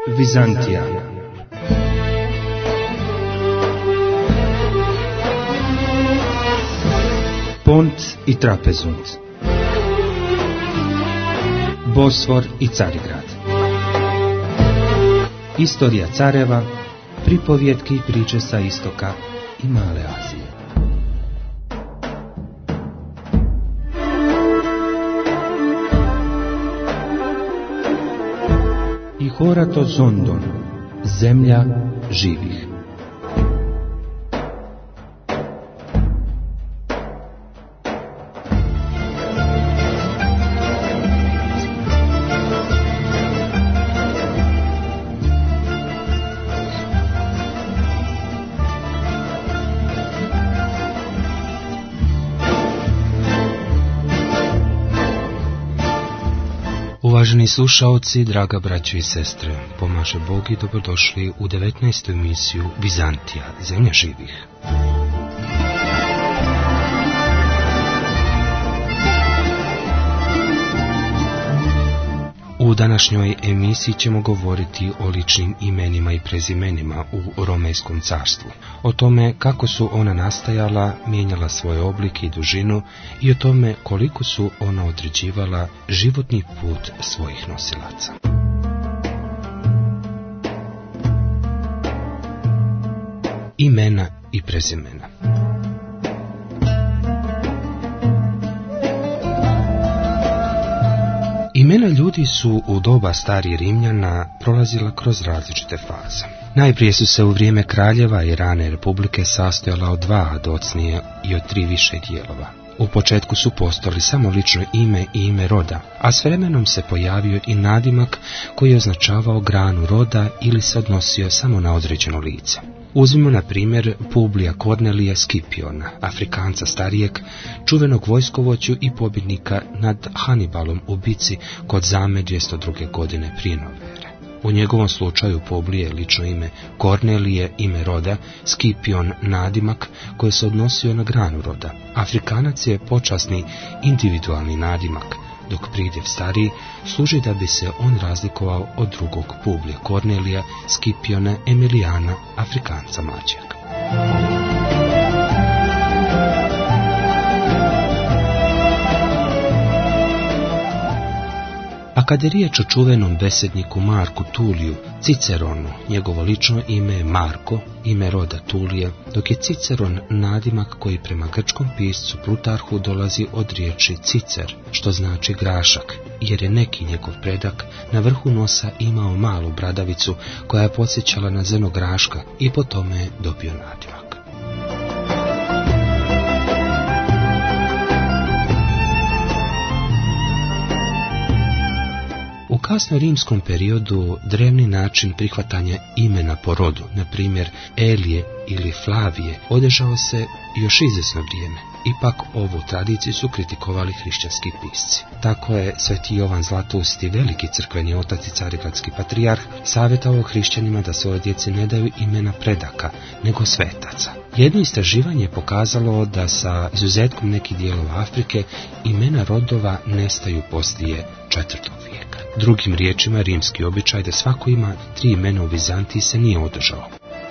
Vizantija. Pont i Trapezunt, Bosfor i Carigrad, istorija careva, pripovjetke i priče sa istoka i Male Azije. I Horato Zondon, zemlja živih. Uvaženi slušaoci, draga braćo i sestre, pomaže Bog i dobrodošli u 19. emisiju Vizantija, zemlja živih. U današnjoj emisiji ćemo govoriti o ličnim imenima i prezimenima u Romejskom carstvu, o tome kako su ona nastajala, mijenjala svoj oblik i dužinu i o tome koliko su ona određivala životni put svojih nosilaca. Imena i prezimena. Imena ljudi su u doba starih Rimljana prolazila kroz različite faze. Najprije su se u vrijeme kraljeva i rane republike sastojala od 2 docnije i od 3 više dijelova. U početku su postojali samo lično ime i ime roda, a s vremenom se pojavio i nadimak koji je označavao granu roda ili se odnosio samo na određeno lice. Uzmimo na primjer Publija Kornelija Scipiona, Afrikanca starijeg, čuvenog vojskovođu i pobjednika nad Hanibalom u bici kod Zame 202. godine prije nove ere. U njegovom slučaju Publije je lično ime, Kornelije ime roda, Scipion nadimak koji se odnosio na granu roda. Afrikanac je počasni individualni nadimak, dok pridjev stariji služi da bi se on razlikovao od drugog Publija Kornelija, Scipiona Emilijana, Afrikanca mlađeg. A kad je riječ o čuvenom besedniku Marku Tuliju Ciceronu, njegovo lično ime je Marko, ime roda Tulije, dok je Ciceron nadimak koji prema grčkom piscu Plutarhu dolazi od riječi cicer, što znači grašak, jer je neki njegov predak na vrhu nosa imao malu bradavicu koja je podsjećala na zrno graška i po tome je dobio nadimak. U kasno-rimskom periodu drevni način prihvatanja imena po rodu, na primjer Elije ili Flavije, održao se još izvjesno vrijeme. Ipak ovu tradiciju su kritikovali hrišćanski pisci. Tako je sveti Jovan Zlatousti, veliki crkveni otac i carigradski patrijarh, savjetovao hrišćanima da svoje djeci ne daju imena predaka, nego svetaca. Jedno istraživanje je pokazalo da sa izuzetkom nekih dijelova Afrike imena rodova nestaju poslije 4. vijeka. Drugim riječima, rimski običaj da svako ima 3 imena u Vizantiji se nije održao.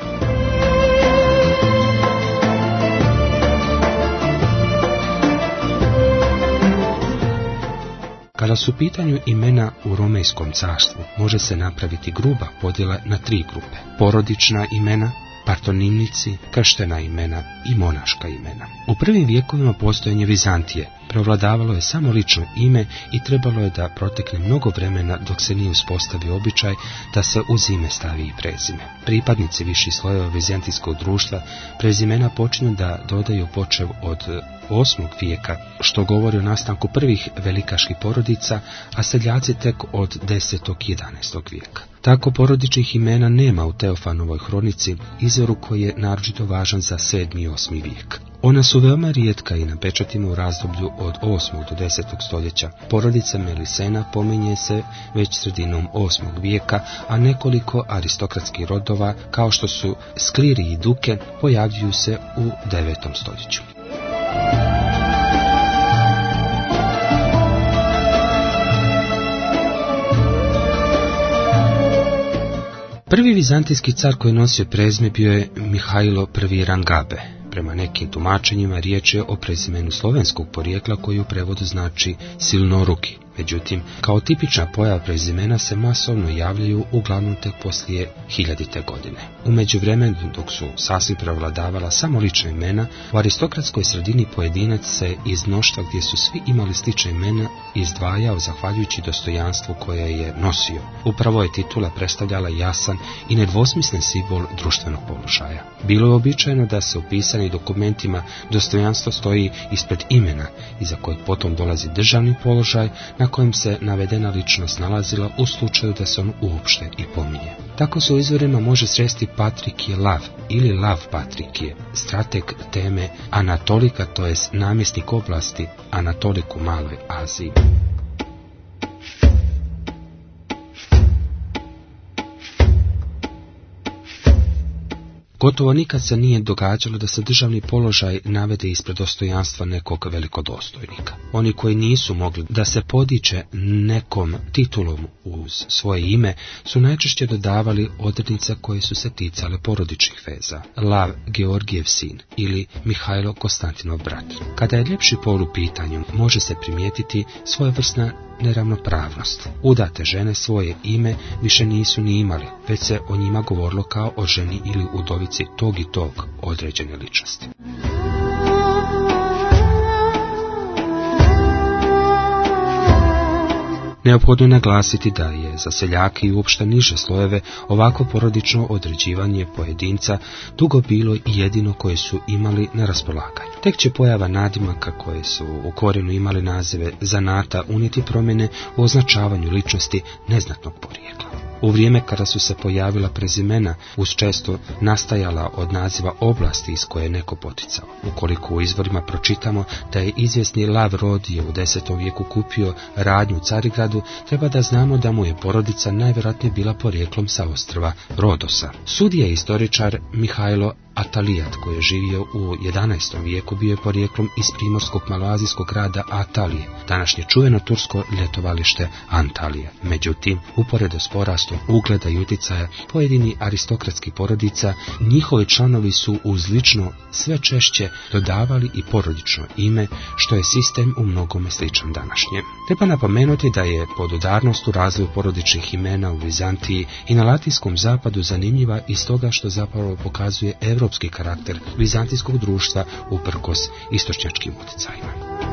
Kada su u pitanju imena u Romejskom carstvu, može se napraviti gruba podjela na 3 grupe. Porodična imena, partonimnici, krštena imena i monaška imena. U prvim vijekovima postojanja Vizantije prevladavalo je samo lično ime i trebalo je da protekne mnogo vremena dok se nije uspostavio običaj da se uz ime stavi i prezime. Pripadnici viših slojeva vizantijskog društva prezimena počinju da dodaju počev od 8. vijeka, što govori o nastanku prvih velikaških porodica, a seljaci tek od 10. i 11. vijeka. Tako porodičnih imena nema u Teofanovoj hronici, izvoru koji je naročito važan za 7. i 8. vijek. Ona su veoma rijetka i na pečatima u razdoblju od 8. do 10. stoljeća. Porodica Melisena pominje se već sredinom 8. vijeka, a nekoliko aristokratskih rodova, kao što su Skliri i Duke, pojavljuju se u 9. stoljeću. Prvi vizantijski car koji nosio prezime bio je Mihajlo I Rangabe. Prema nekim tumačenjima riječ je o prezimenu slovenskog porijekla koji u prevodu znači silnoruki. Međutim, kao tipična pojava prezimena se masovno javljaju uglavnom tek poslije 1000. godine. U međuvremenu, dok su sasvim prevladavala samo lična imena, u aristokratskoj sredini pojedinac se iz mnoštva gdje su svi imali slična imena izdvajao zahvaljujući dostojanstvu koje je nosio. Upravo je titula predstavljala jasan i nedvosmislen simbol društvenog položaja. Bilo je običajno da se u pisanim dokumentima dostojanstvo stoji ispred imena, iza kojeg potom dolazi državni položaj na kojem se navedena ličnost nalazila u slučaju da se on uopšte i pominje. Tako se u izvorima može sresti Patrikije Lav ili Lav Patrikije, strateg teme Anatolika, to jest namjesnik oblasti Anatolik u Maloj Aziji. Gotovo nikad se nije događalo da se državni položaj navede ispred dostojanstva nekog velikodostojnika. Oni koji nisu mogli da se podiče nekom titulom uz svoje ime su najčešće dodavali odrednice koje su se ticale porodičnih veza. Lav Georgijev sin ili Mihajlo Konstantinov brat. Kada je ljepši pol u pitanju, može se primijetiti svojevrsna neravnopravnost. Udate žene svoje ime više nisu ni imali, već se o njima govorilo kao o ženi ili udovici tog i tog određene ličnosti. Neophodno je naglasiti da je za seljake i uopšte niže slojeve ovako porodično određivanje pojedinca dugo bilo i jedino koje su imali na raspolaganju. Tek će pojava nadimaka koje su u korijenu imali nazive zanata unijeti promjene u označavanju ličnosti neznatnog porijekla. U vrijeme kada su se pojavila prezimena uz često nastajala od naziva oblasti iz koje je neko poticao. Ukoliko u izvorima pročitamo da je izvjesni Lav Rodije u 10. vijeku kupio radnju u Carigradu, treba da znamo da mu je porodica najvjerojatnije bila porijeklom sa ostrva Rodosa. Sudija i istoričar Mihajlo Atalijat, koji je živio u 11. vijeku, bio je porijeklom iz primorskog maloazijskog grada Atalije, današnje čuveno tursko ljetovalište Antalije. Međutim, uporedo s porastom ugleda i utjecaja pojedini aristokratskih porodica, njihovi članovi su uz lično sve češće dodavali i porodično ime, što je sistem u mnogome sličan današnjem. Treba napomenuti da je podudarnost u razvoju porodičnih imena u Vizantiji i na latinskom zapadu zanimljiva iz toga što zapravo pokazuje europski karakter vizantijskog društva uprkos istočnjačkim utjecajima.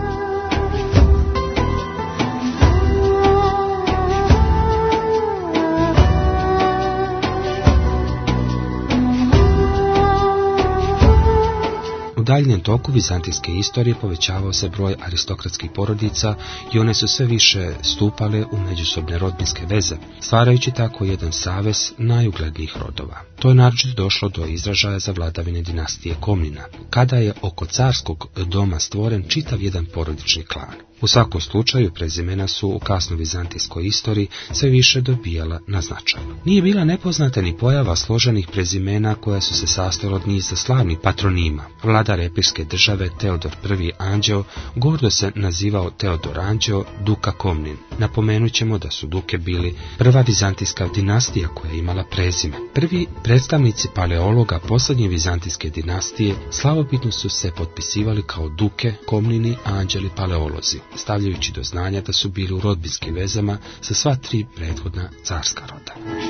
U daljnjem toku vizantijske istorije povećavao se broj aristokratskih porodica i one su sve više stupale u međusobne rodbinske veze, stvarajući tako jedan savez najuglednijih rodova. To je naročito došlo do izražaja za vladavine dinastije Komnina, kada je oko carskog doma stvoren čitav jedan porodični klan. U svakom slučaju prezimena su u kasno vizantijskoj istoriji sve više dobijala na značaju. Nije bila nepoznata ni pojava složenih prezimena koja su se sastojala od niza slavnih patronima. Vladar epirske države Teodor I Anđeo gordo se nazivao Teodor Anđeo, Duka Komnin. Napomenut ćemo da su Duke bili prva vizantijska dinastija koja je imala prezime. Prvi predstavnici paleologa posljednje vizantijske dinastije slavobitno su se potpisivali kao Duke, Komnini, Anđeli, paleolozi, stavljajući do znanja da su bili u rodbinskim vezama sa sva tri prethodna carska roda.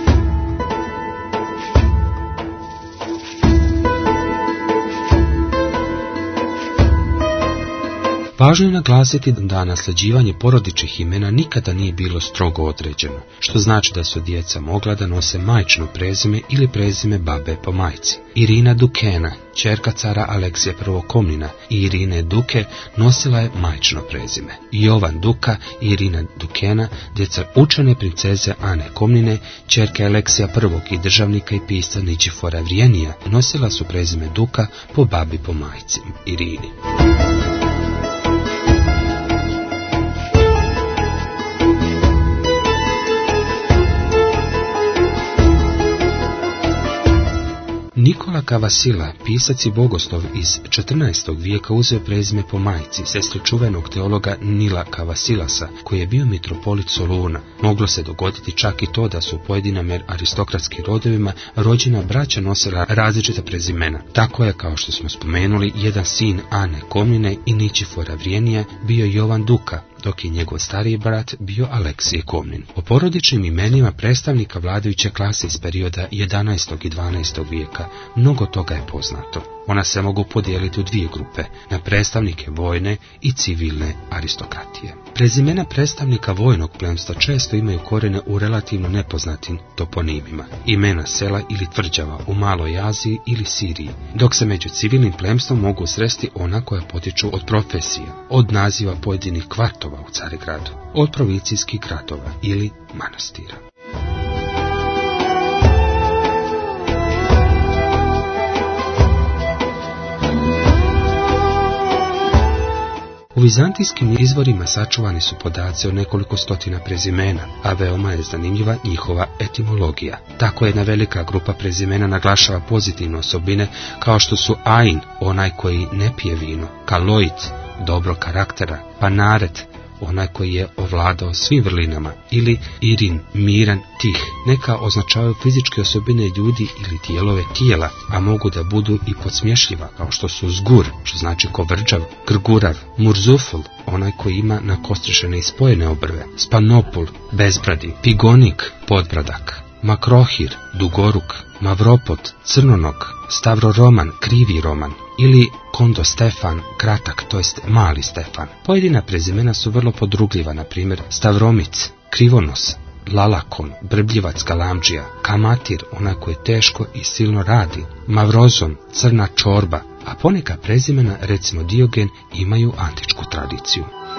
Važno je naglasiti da nasljeđivanje porodičnih imena nikada nije bilo strogo određeno, što znači da su djeca mogla da nose majčino prezime ili prezime babe po majci. Irina Dukena, ćerka cara Aleksija I Komnina i Irine Duke, nosila je majčino prezime. Jovan Duka i Irina Dukena, djeca učene princeze Ane Komnine, ćerke Aleksija I i državnika i pisca Ničifora Vrijenija, nosila su prezime Duka po babi po majci Irini. Nikola Cavasilla, pisac i bogoslov iz 14. vijeka, uzeo prezime po majci, sestri čuvenog teologa Nila Cavasillasa, koji je bio mitropolit Soluna. Moglo se dogoditi čak i to da su u pojedinim aristokratskim rodovima rođena braća nosila različita prezimena. Tako je, kao što smo spomenuli, jedan sin Ane Komnine i Ničifora Vrijenija bio Jovan Duka, dok je njegov stariji brat bio Aleksije Komnin. O porodičnim imenima predstavnika vladajuće klase iz perioda 11. i 12. vijeka mnogo toga je poznato. Ona se mogu podijeliti u dvije grupe, na predstavnike vojne i civilne aristokratije. Prezimena predstavnika vojnog plemstva često imaju korijene u relativno nepoznatim toponimima, imena sela ili tvrđava u Maloj Aziji ili Siriji, dok se među civilnim plemstvom mogu sresti ona koja potiču od profesija, od naziva pojedinih kvartova u Carigradu, od provincijskih gradova ili manastira. U vizantijskim izvorima sačuvani su podaci o nekoliko stotina prezimena, a veoma je zanimljiva njihova etimologija. Tako jedna velika grupa prezimena naglašava pozitivne osobine kao što su Ain, onaj koji ne pije vino, Kaloit, dobro karaktera, Panaret, onaj koji je ovladao svim vrlinama, ili Irin, miran, tih. Neka označavaju fizičke osobine ljudi ili dijelove tijela, a mogu da budu i podsmješljiva, kao što su Zgur, što znači kovrđav, Grgurav, Murzuful, onaj koji ima nakostrišene i spojene obrve, Spanopul, bezbradi, Pigonik, podbradak, Makrohir, dugoruk, Mavropot, crnonog, Stavroroman, krivi roman, ili Kondo Stefan, kratak, to jest mali Stefan. Pojedina prezimena su vrlo podrugljiva, na primjer Stavromic, krivonos, Lalakon, brbljivac galamdžija, Kamatir, onaj koji teško i silno radi, Mavrozon, crna čorba, a poneka prezimena, recimo Diogen, imaju antičku tradiciju.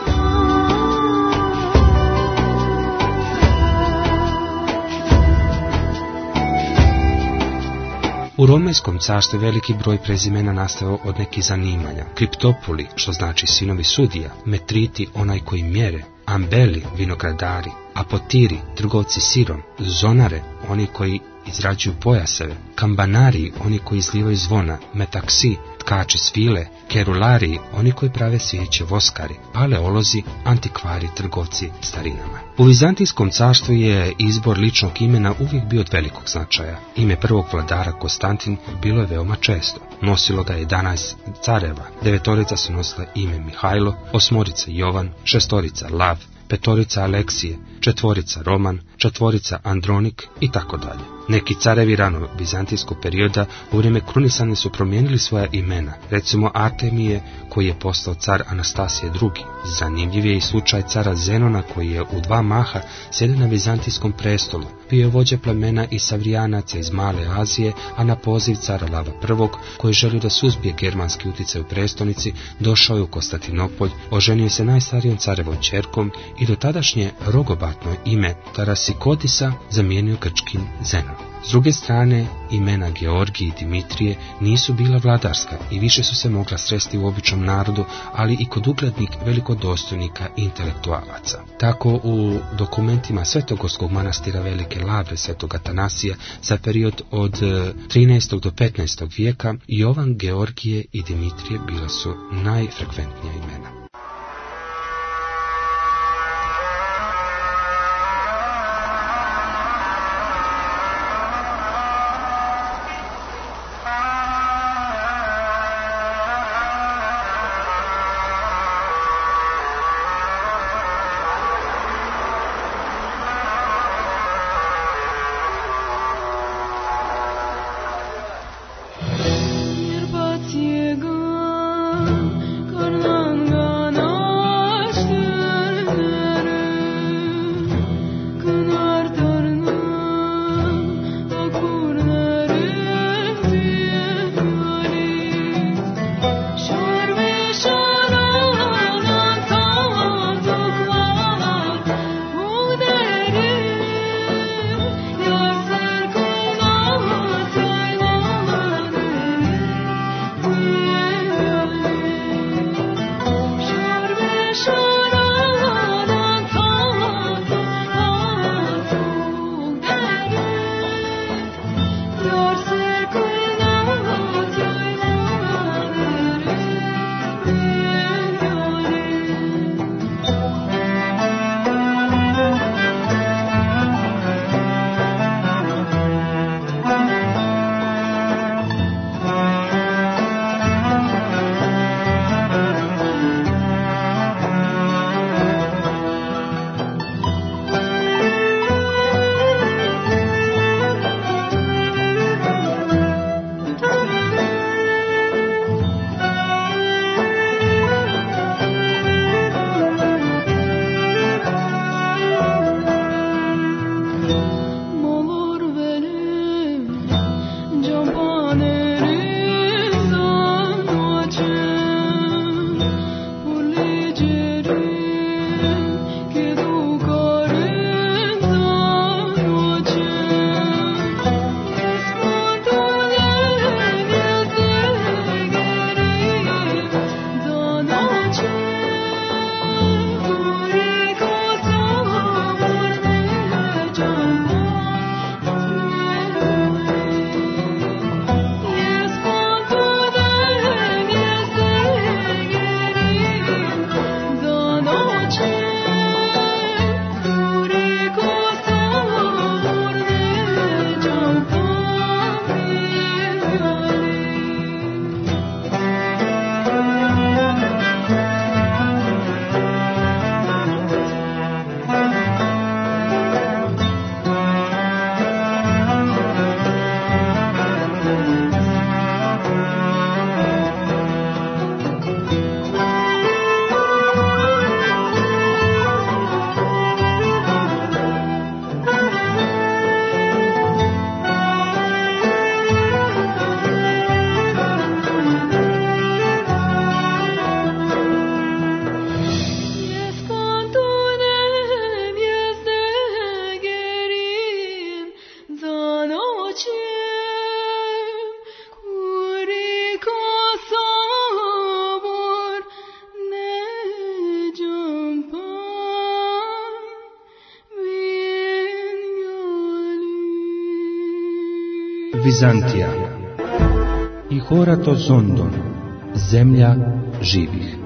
U Romejskom carstvu veliki broj prezimena nastao od nekih zanimanja. Kriptopuli, što znači sinovi sudija, Metriti, onaj koji mjere, Ambeli, vinogradari, Apotiri, trgovci sirom, Zonare, oni koji izrađuju pojaseve, Kambanari, oni koji izlivaju zvona, Metaksi, tkači svile, Kerulari, oni koji prave svijeće, voskari, Paleolozi, antikvari, trgovci starinama. U Vizantijskom carstvu je izbor ličnog imena uvijek bio od velikog značaja. Ime prvog vladara Konstantin bilo je veoma često. Nosilo ga 11 careva, 9 su nosila ime Mihajlo, 8 Jovan, 6 Lav, 5 Aleksije, 4 Roman, 4 Andronik i tako dalje. Neki carevi rano vizantijskog perioda u vrijeme krunisanja su promijenili svoja imena, recimo Artemije koji je postao car Anastasije II. Zanimljiv je i slučaj cara Zenona koji je u 2 maha sjedio na vizantijskom prestolu. Bio je vođa plemena i Savrijanaca iz Male Azije, a na poziv cara Lava I, koji želio da suzbije germanski utjecaj u prestolnici, došao je u Konstantinopolj, oženio se najstarijom carevom ćerkom i do tadašnje rogobatno ime Tarasikodisa zamijenio grčkim Zenom. S druge strane, imena Georgije i Dimitrije nisu bila vladarska i više su se mogla sresti u običnom narodu, ali i kod uglednih velikodostojnika i intelektualaca. Tako u dokumentima Svetogorskog manastira Velike Lavre Svetog Atanasija za period od 13. do 15. vijeka Jovan, Georgije i Dimitrije bila su najfrekventnija imena. Karnanga Vizantija i Horato Zondon, zemlja živih.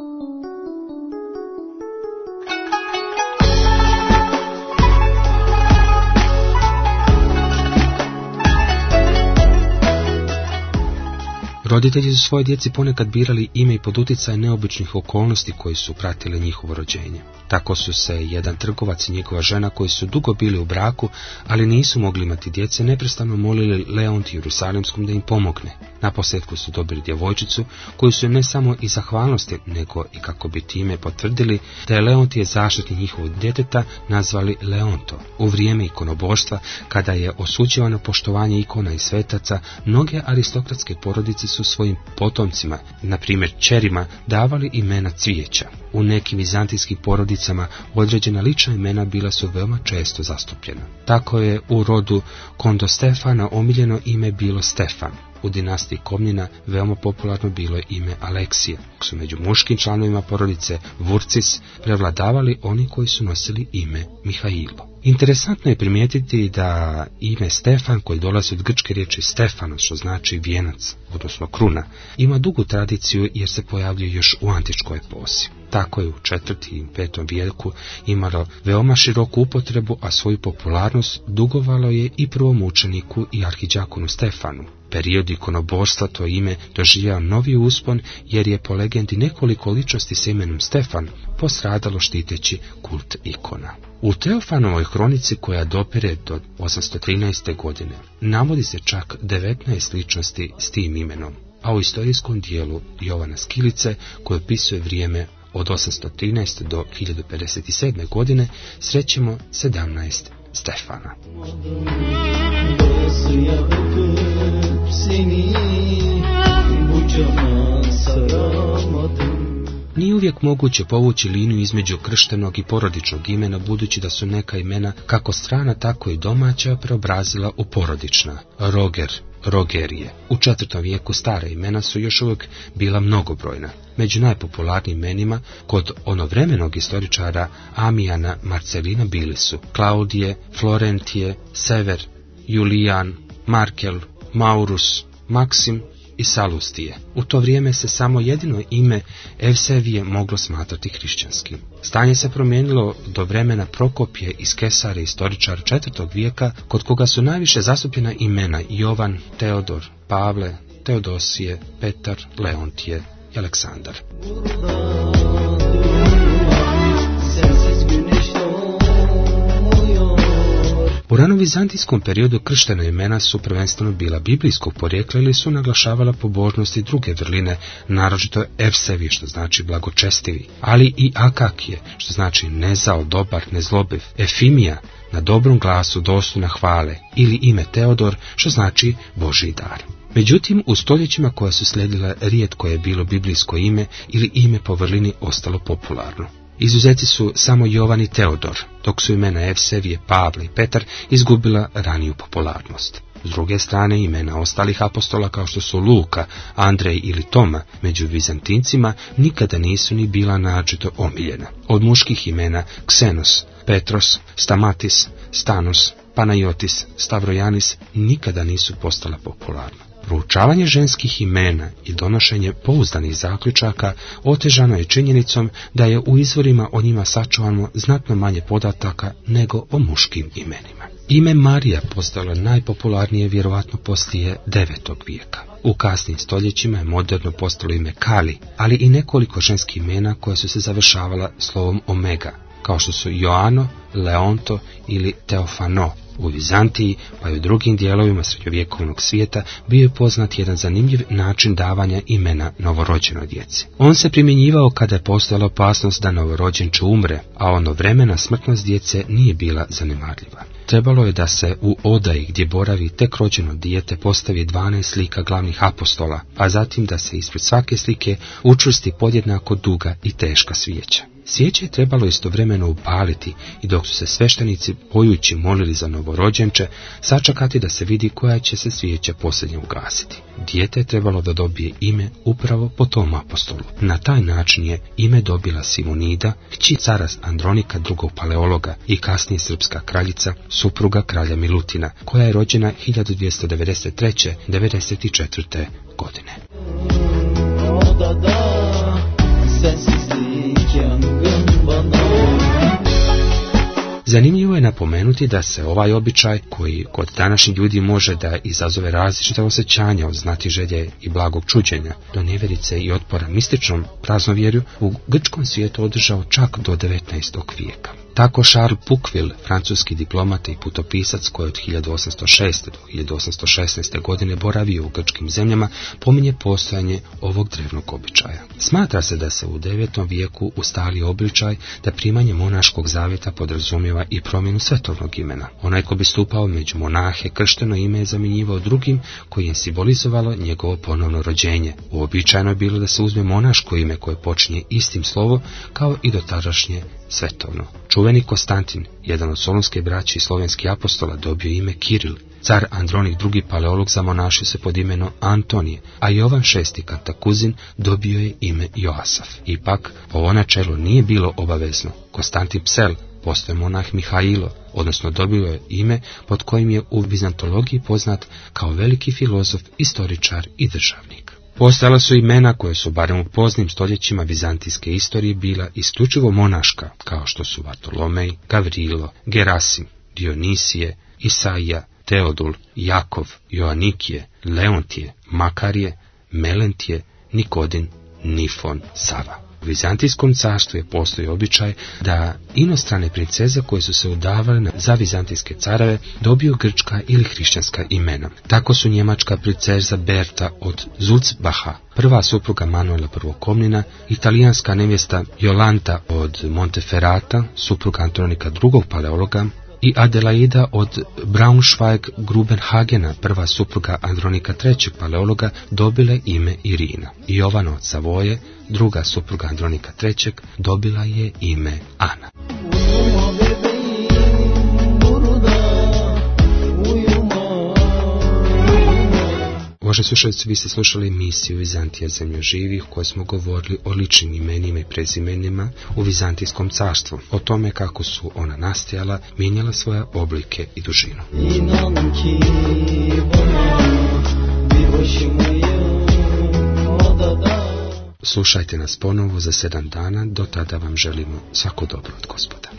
Roditelji su svoje djeci ponekad birali ime i pod utjecajem neobičnih okolnosti koji su pratile njihovo rođenje. Tako su se jedan trgovac i njegova žena koji su dugo bili u braku, ali nisu mogli imati djece, neprestano molili Leontiju Jerusalemskom da im pomogne. Naposljetku su dobili djevojčicu koju su ne samo iz zahvalnosti, nego i kako bi time potvrdili da je Leontije zaštitnik njihovog djeteta, nazvali Leonto. U vrijeme ikonoboštva, kada je osuđivano poštovanje ikona i svetaca, mnoge aristokratske porodice su svojim potomcima, na primjer kćerima, davali imena cvijeća. U nekim vizantijskim porodicama određena lična imena bila su veoma često zastupljena. Tako je u rodu Kondostefana omiljeno ime bilo Stefan. U dinastiji Komnina veoma popularno bilo je ime Aleksije, dok su među muškim članovima porodice Vurcis prevladavali oni koji su nosili ime Mihailo. Interesantno je primijetiti da ime Stefan, koji dolazi od grčke riječi Stefanos, što znači vijenac, odnosno kruna, ima dugu tradiciju jer se pojavljuje još u antičkoj eposi. Tako je u 4. i 5. vijeku imalo veoma široku upotrebu, a svoju popularnost dugovalo je i prvom učeniku i arhidjakonu Stefanu. Period ikonoboštva to ime doživljava novi uspon jer je po legendi nekoliko ličnosti s imenom Stefan postradalo štiteći kult ikona. U Teofanovoj kronici, koja dopire do 813. godine, navodi se čak 19 ličnosti s tim imenom, a u istorijskom dijelu Jovana Skilice, koji opisuje vrijeme od 813. do 1057. godine, srećemo 17 Stefana. Nije uvijek moguće povući liniju između krštenog i porodičnog imena, budući da su neka imena, kako strana tako i domaća, preobrazila u porodična. Roger, Rogerije. U 4. vijeku stara imena su još uvijek bila mnogobrojna. Među najpopularnijim imenima kod onovremenog istoričara Amijana Marcelina bili su Klaudije, Florentije, Sever, Julijan, Markel, Maurus, Maksim i Salustije. U to vrijeme se samo jedino ime Evsevije moglo smatrati hrišćanskim. Stanje se promijenilo do vremena Prokopije iz Kesare, istoričara 4. vijeka, kod koga su najviše zastupljena imena Jovan, Teodor, Pavle, Teodosije, Petar, Leontije i Aleksandar. U ranovizantijskom periodu krštena imena su prvenstveno bila biblijskog porijekla ili su naglašavala pobožnost i druge vrline, naročito Evsevi, što znači blagočestivi, ali i Akakije, što znači nezao, dobar, nezlobiv, Efimija, na dobrom glasu, dostojna hvale, ili ime Teodor, što znači Božji dar. Međutim, u stoljećima koja su slijedila rijetko je bilo biblijsko ime ili ime po vrlini ostalo popularno. Izuzeti su samo Jovan i Teodor, dok su imena Evsevije, Pavle i Petar izgubila raniju popularnost. S druge strane, imena ostalih apostola kao što su Luka, Andrej ili Toma među Vizantincima nikada nisu ni bila naročito omiljena. Od muških imena Ksenos, Petros, Stamatis, Stanos, Panajotis, Stavrojanis nikada nisu postala popularna. Proučavanje ženskih imena i donošenje pouzdanih zaključaka otežano je činjenicom da je u izvorima o njima sačuvano znatno manje podataka nego o muškim imenima. Ime Marija postalo najpopularnije vjerovatno poslije 9. vijeka. U kasnim stoljećima je moderno postalo ime Kali, ali i nekoliko ženskih imena koja su se završavala slovom omega, kao što su Joano, Leonto ili Teofano. U Vizantiji, pa i u drugim dijelovima srednjovjekovnog svijeta, bio je poznat jedan zanimljiv način davanja imena novorođenoj djeci. On se primjenjivao kada je postojala opasnost da novorođenče umre, a ono vremena smrtnost djece nije bila zanemarljiva. Trebalo je da se u odaji gdje boravi tek rođeno dijete postavi 12 slika glavnih apostola, a zatim da se ispred svake slike učvrsti podjednako duga i teška svijeća. Svijeće je trebalo istovremeno upaliti i dok su se sveštenici pojući molili za novorođenče, sačekati da se vidi koja će se svijeća posljednje ugasiti. Dijete je trebalo da dobije ime upravo po tom apostolu. Na taj način je ime dobila Simonida, kći cara Andronika II. Paleologa i kasnije srpska kraljica, supruga kralja Milutina, koja je rođena 1293-94. godine. Zanimljivo je napomenuti da se ovaj običaj, koji kod današnjih ljudi može da izazove različite osjećanja od znatiželje i blagog čuđenja, do nevjerice i otpora mističnom praznovjerju, u grčkom svijetu održao čak do 19. vijeka. Tako Charles Pukvil, francuski diplomat i putopisac koji od 1806. do 1816. godine boravio u grčkim zemljama, pominje postojanje ovog drevnog običaja. Smatra se da se u 9. vijeku ustali običaj da primanje monaškog zavjeta podrazumijeva i promjenu svetovnog imena. Onaj ko bi stupao među monahe, kršteno ime je zamjenjivao drugim koji je simbolizovalo njegovo ponovno rođenje. Uobičajeno je bilo da se uzme monaško ime koje počinje istim slovom kao i dotadašnje svetovno. Čuveni Konstantin, jedan od solunske braće i slovenski apostola, dobio ime Kiril. Car Andronik II. Paleolog zamonašio se pod imenom Antonije, a Jovan VI. Kantakuzin dobio je ime Joasaf. Ipak, ovo načelo nije bilo obavezno. Konstantin Psel postao je monah Mihailo, odnosno dobio je ime pod kojim je u bizantologiji poznat kao veliki filozof, istoričar i državnik. Postojala su imena koje su, barem u poznim stoljećima bizantijske istorije, bila isključivo monaška, kao što su Vartolomej, Gavrilo, Gerasim, Dionisije, Isaija, Teodul, Jakov, Joanikije, Leontije, Makarije, Melentije, Nikodin, Nifon, Sava. U Vizantijskom carstvu je postojao običaj da inostrane princeze koje su se udavale za vizantijske careve dobiju grčka ili hrišćanska imena. Tako su njemačka princeza Berta od Sulzbacha, prva supruga Manuela I. Komnina, italijanska nevjesta Jolanta od Monteferrata, supruga Antonika II. Paleologa, i Adelaida od Braunschweig-Grubenhagena, prva supruga Andronika III. Paleologa, dobile ime Irina. Jovana od Savoje, druga supruga Andronika III. Dobila je ime Ana. Uvaženi slušalci, vi ste slušali emisiju Vizantija zemlja živih, u kojoj smo govorili o ličnim imenima i prezimenima u Vizantijskom carstvu, o tome kako su ona nastajala, mijenjala svoje oblike i dužinu. Slušajte nas ponovo za 7 dana, do tada vam želimo svako dobro od Gospoda.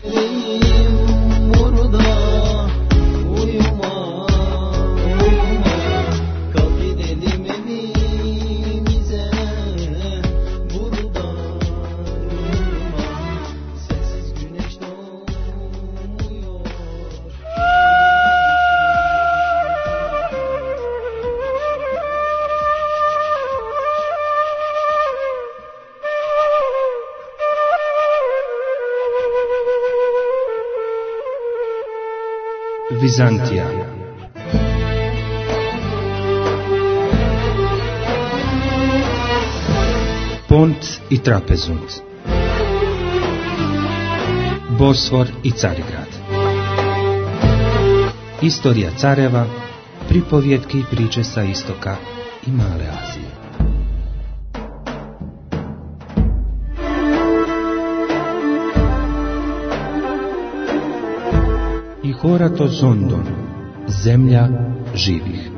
Vizantija. Pont i Trapezunt, Bosfor i Carigrad, istorija careva, pripovjetke i priče sa istoka i Male Azije. I Horato Zondon, zemlja živih.